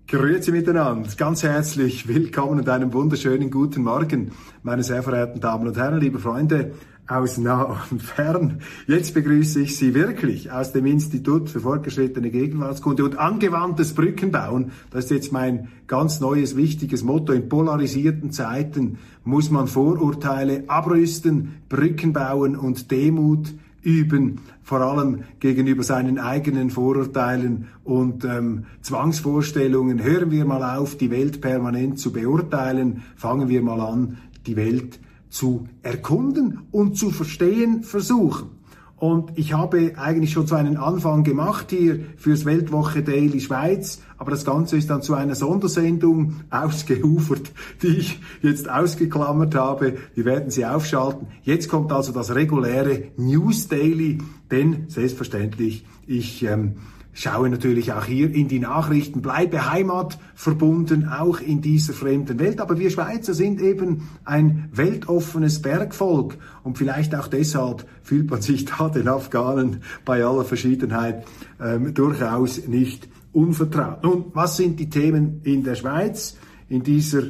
Grüezi miteinander, ganz herzlich willkommen und einen wunderschönen guten Morgen, meine sehr verehrten Damen und Herren, liebe Freunde aus nah und fern. Jetzt begrüße ich Sie wirklich aus dem Institut für fortgeschrittene Gegenwartskunde und angewandtes Brückenbauen. Das ist jetzt mein ganz neues, wichtiges Motto. In polarisierten Zeiten muss man Vorurteile abrüsten, Brücken bauen und Demut üben, vor allem gegenüber seinen eigenen Vorurteilen und Zwangsvorstellungen. Hören wir mal auf, die Welt permanent zu beurteilen. Fangen wir mal an, die Welt zu erkunden und zu verstehen versuchen. Und ich habe eigentlich schon so einen Anfang gemacht hier fürs Weltwoche Daily Schweiz, aber das Ganze ist dann zu einer Sondersendung ausgeufert, die ich jetzt ausgeklammert habe. Wir werden sie aufschalten. Jetzt kommt also das reguläre News Daily, denn selbstverständlich, ich schaue natürlich auch hier in die Nachrichten, bleibe heimatverbunden, auch in dieser fremden Welt. Aber wir Schweizer sind eben ein weltoffenes Bergvolk und vielleicht auch deshalb fühlt man sich da den Afghanen bei aller Verschiedenheit durchaus nicht unvertraut. Nun, was sind die Themen in der Schweiz, in dieser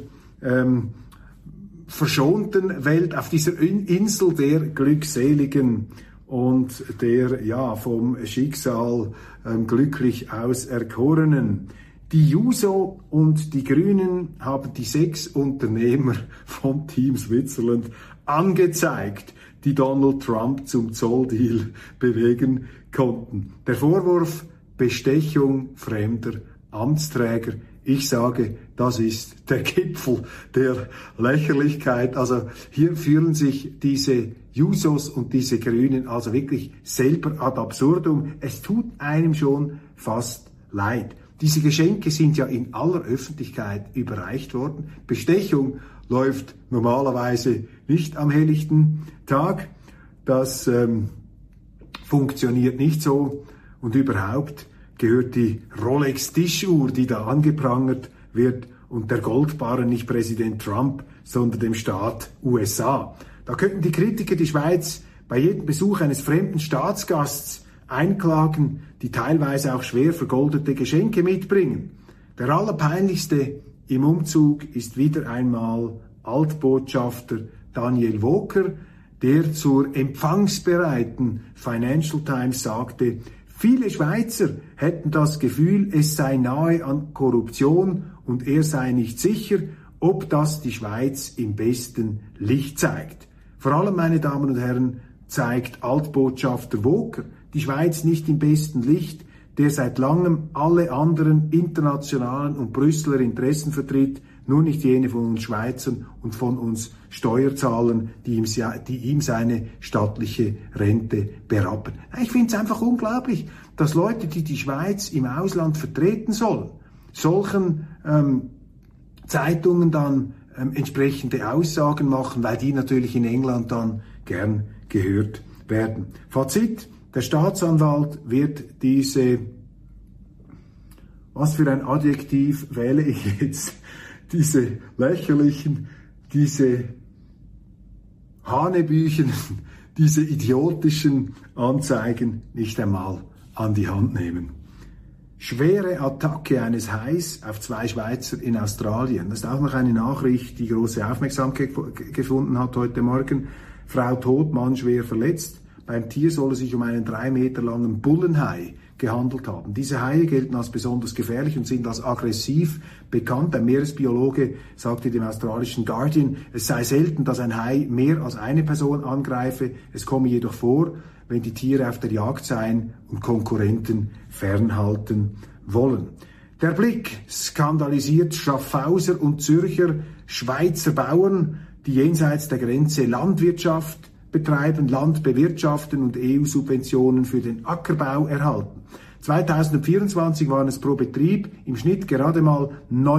verschonten Welt, auf dieser Insel der Glückseligen und der vom Schicksal glücklich Auserkorenen? Die Juso und die Grünen haben die 6 Unternehmer vom Team Switzerland angezeigt, die Donald Trump zum Zolldeal bewegen konnten. Der Vorwurf: Bestechung fremder Amtsträger. Ich sage, das ist der Gipfel der Lächerlichkeit. Also hier führen sich diese Jusos und diese Grünen also wirklich selber ad absurdum. Es tut einem schon fast leid. Diese Geschenke sind ja in aller Öffentlichkeit überreicht worden. Bestechung läuft normalerweise nicht am helllichten Tag. Das funktioniert nicht so. Und überhaupt gehört die Rolex-Tischuhr, die da angeprangert wird, und der Goldbarren nicht Präsident Trump, sondern dem Staat USA. Da könnten die Kritiker die Schweiz bei jedem Besuch eines fremden Staatsgasts einklagen, die teilweise auch schwer vergoldete Geschenke mitbringen. Der allerpeinlichste im Umzug ist wieder einmal Altbotschafter Daniel Woker, der zur empfangsbereiten Financial Times sagte, viele Schweizer hätten das Gefühl, es sei nahe an Korruption und er sei nicht sicher, ob das die Schweiz im besten Licht zeigt. Vor allem, meine Damen und Herren, zeigt Altbotschafter Woker die Schweiz nicht im besten Licht, der seit langem alle anderen internationalen und Brüsseler Interessen vertritt, nur nicht jene von uns Schweizern und von uns Steuerzahlern, die ihm seine stattliche Rente berappen. Ich finde es einfach unglaublich, dass Leute, die die Schweiz im Ausland vertreten sollen, solchen Zeitungen dann entsprechende Aussagen machen, weil die natürlich in England dann gern gehört werden. Fazit: Der Staatsanwalt wird diese, was für ein Adjektiv wähle ich jetzt, diese lächerlichen, diese hanebüchenen, diese idiotischen Anzeigen nicht einmal an die Hand nehmen. Schwere Attacke eines Hais auf 2 Schweizer in Australien. Das ist auch noch eine Nachricht, die große Aufmerksamkeit gefunden hat heute Morgen. Frau tot, Mann schwer verletzt. Beim Tier soll es sich um einen 3 Meter langen Bullenhai gehandelt haben. Diese Haie gelten als besonders gefährlich und sind als aggressiv bekannt. Ein Meeresbiologe sagte dem australischen Guardian, es sei selten, dass ein Hai mehr als eine Person angreife. Es komme jedoch vor, wenn die Tiere auf der Jagd seien und Konkurrenten fernhalten wollen. Der Blick skandalisiert Schaffhauser und Zürcher Schweizer Bauern, die jenseits der Grenze Landwirtschaft betreiben, Land bewirtschaften und EU-Subventionen für den Ackerbau erhalten. 2024 waren es pro Betrieb im Schnitt gerade mal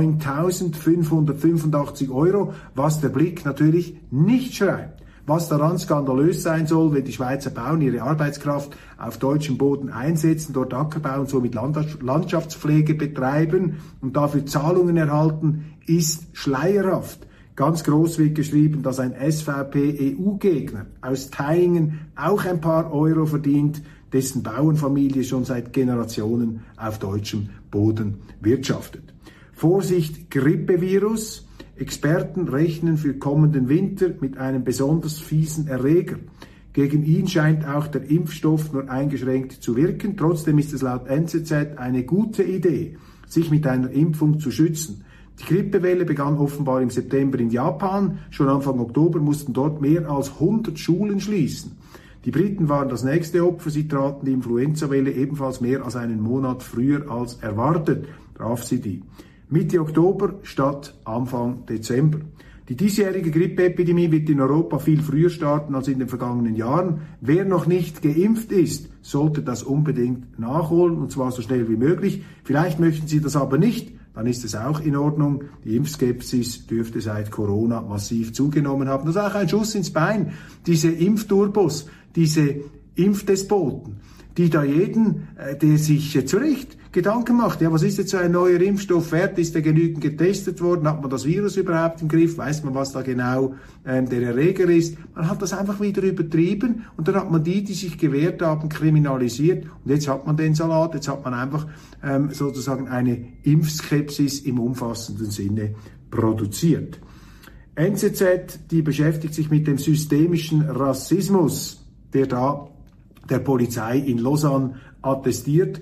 9.585 €, was der Blick natürlich nicht schreibt. Was daran skandalös sein soll, wenn die Schweizer Bauern ihre Arbeitskraft auf deutschem Boden einsetzen, dort Ackerbau und somit Landschaftspflege betreiben und dafür Zahlungen erhalten, ist schleierhaft. Ganz groß wird geschrieben, dass ein SVP-EU-Gegner aus Thaingen auch ein paar Euro verdient, dessen Bauernfamilie schon seit Generationen auf deutschem Boden wirtschaftet. Vorsicht, Grippevirus. Experten rechnen für kommenden Winter mit einem besonders fiesen Erreger. Gegen ihn scheint auch der Impfstoff nur eingeschränkt zu wirken. Trotzdem ist es laut NZZ eine gute Idee, sich mit einer Impfung zu schützen. Die Grippewelle begann offenbar im September in Japan. Schon Anfang Oktober mussten dort mehr als 100 Schulen schließen. Die Briten waren das nächste Opfer. Sie traten die Influenza-Welle ebenfalls mehr als einen Monat früher als erwartet, traf sie die. Mitte Oktober statt Anfang Dezember. Die diesjährige Grippeepidemie wird in Europa viel früher starten als in den vergangenen Jahren. Wer noch nicht geimpft ist, sollte das unbedingt nachholen, und zwar so schnell wie möglich. Vielleicht möchten Sie das aber nicht, dann ist es auch in Ordnung. Die Impfskepsis dürfte seit Corona massiv zugenommen haben. Das ist auch ein Schuss ins Bein. Diese Impfturbos, diese Impfdespoten, die da jeden, der sich zu Recht Gedanken macht, ja, was ist jetzt so ein neuer Impfstoff wert? Ist der genügend getestet worden? Hat man das Virus überhaupt im Griff? Weiß man, was da genau der Erreger ist? Man hat das einfach wieder übertrieben und dann hat man die sich gewehrt haben, kriminalisiert und jetzt hat man den Salat, jetzt hat man einfach sozusagen eine Impfskepsis im umfassenden Sinne produziert. NZZ, die beschäftigt sich mit dem systemischen Rassismus, der da der Polizei in Lausanne attestiert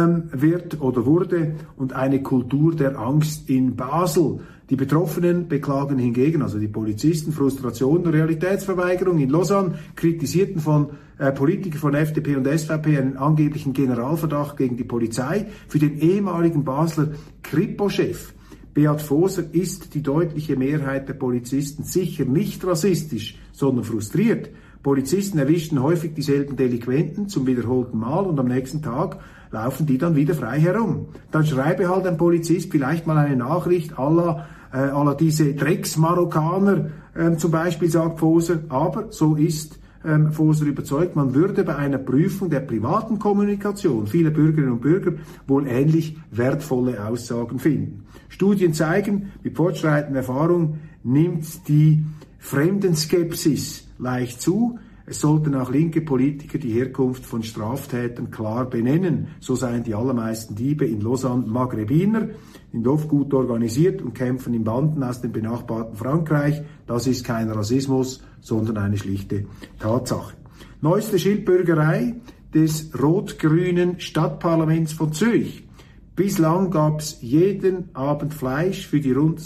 wird oder wurde, und eine Kultur der Angst in Basel. Die Betroffenen beklagen hingegen, also die Polizisten, Frustration und Realitätsverweigerung. In Lausanne kritisierten Politiker von FDP und SVP einen angeblichen Generalverdacht gegen die Polizei. Für den ehemaligen Basler Kripo-Chef Beat Foser ist die deutliche Mehrheit der Polizisten sicher nicht rassistisch, sondern frustriert. Polizisten erwischten häufig dieselben Delinquenten zum wiederholten Mal und am nächsten Tag laufen die dann wieder frei herum. Dann schreibe halt ein Polizist vielleicht mal eine Nachricht à la diese Drecksmarokkaner zum Beispiel, sagt Foser. Aber so ist Foser überzeugt, man würde bei einer Prüfung der privaten Kommunikation vieler Bürgerinnen und Bürger wohl ähnlich wertvolle Aussagen finden. Studien zeigen, mit fortschreitender Erfahrung nimmt die Fremdenskepsis leicht zu. Es sollten auch linke Politiker die Herkunft von Straftätern klar benennen. So seien die allermeisten Diebe in Lausanne Maghrebiner, sind oft gut organisiert und kämpfen in Banden aus dem benachbarten Frankreich. Das ist kein Rassismus, sondern eine schlichte Tatsache. Neueste Schildbürgerei des rot-grünen Stadtparlaments von Zürich. Bislang gab es jeden Abend Fleisch für die rund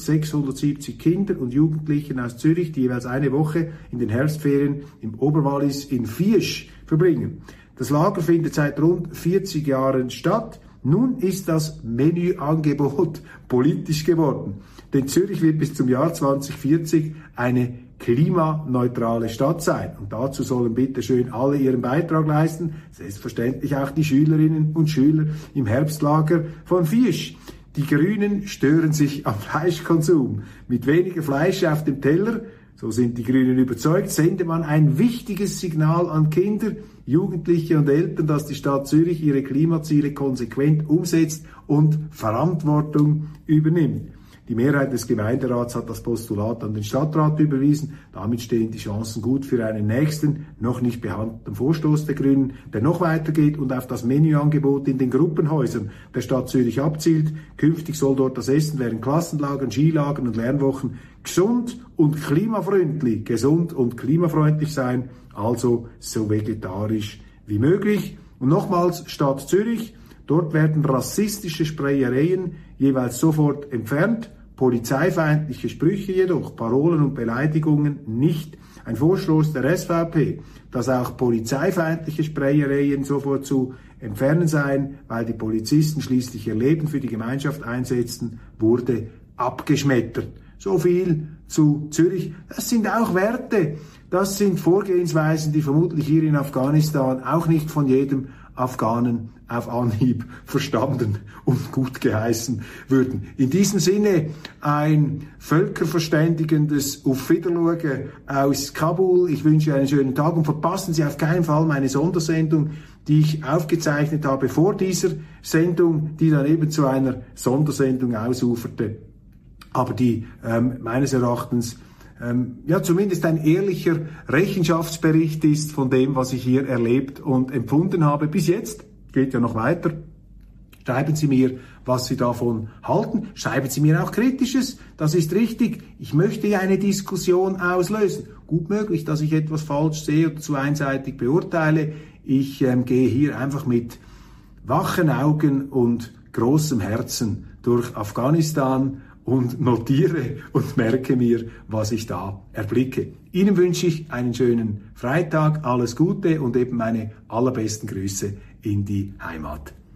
670 Kinder und Jugendlichen aus Zürich, die jeweils eine Woche in den Herbstferien im Oberwallis in Viesch verbringen. Das Lager findet seit rund 40 Jahren statt. Nun ist das Menüangebot politisch geworden. Denn Zürich wird bis zum Jahr 2040 eine klimaneutrale Stadt sein. Und dazu sollen bitte schön alle ihren Beitrag leisten, selbstverständlich auch die Schülerinnen und Schüler im Herbstlager von Viesch. Die Grünen stören sich am Fleischkonsum. Mit weniger Fleisch auf dem Teller, so sind die Grünen überzeugt, sende man ein wichtiges Signal an Kinder, Jugendliche und Eltern, dass die Stadt Zürich ihre Klimaziele konsequent umsetzt und Verantwortung übernimmt. Die Mehrheit des Gemeinderats hat das Postulat an den Stadtrat überwiesen. Damit stehen die Chancen gut für einen nächsten, noch nicht behandelten Vorstoß der Grünen, der noch weitergeht und auf das Menüangebot in den Gruppenhäusern der Stadt Zürich abzielt. Künftig soll dort das Essen während Klassenlagern, Skilagern und Lernwochen gesund und klimafreundlich sein, also so vegetarisch wie möglich. Und nochmals, Stadt Zürich, dort werden rassistische Sprayereien jeweils sofort entfernt, polizeifeindliche Sprüche jedoch, Parolen und Beleidigungen nicht. Ein Vorstoß der SVP, dass auch polizeifeindliche Sprayereien sofort zu entfernen seien, weil die Polizisten schließlich ihr Leben für die Gemeinschaft einsetzten, wurde abgeschmettert. So viel zu Zürich. Das sind auch Werte, das sind Vorgehensweisen, die vermutlich hier in Afghanistan auch nicht von jedem Afghanen auf Anhieb verstanden und gut geheißen würden. In diesem Sinne ein völkerverständigendes Auf Wiedersehen aus Kabul. Ich wünsche einen schönen Tag und verpassen Sie auf keinen Fall meine Sondersendung, die ich aufgezeichnet habe vor dieser Sendung, die dann eben zu einer Sondersendung ausuferte, aber die meines Erachtens zumindest ein ehrlicher Rechenschaftsbericht ist von dem, was ich hier erlebt und empfunden habe. Bis jetzt, geht ja noch weiter, Schreiben Sie mir, was Sie davon halten. Schreiben Sie mir auch Kritisches. Das ist richtig. Ich möchte ja eine Diskussion auslösen. Gut möglich, dass ich etwas falsch sehe oder zu einseitig beurteile. Ich gehe hier einfach mit wachen Augen und großem Herzen durch Afghanistan und notiere und merke mir, was ich da erblicke. Ihnen wünsche ich einen schönen Freitag, alles Gute und eben meine allerbesten Grüße in die Heimat.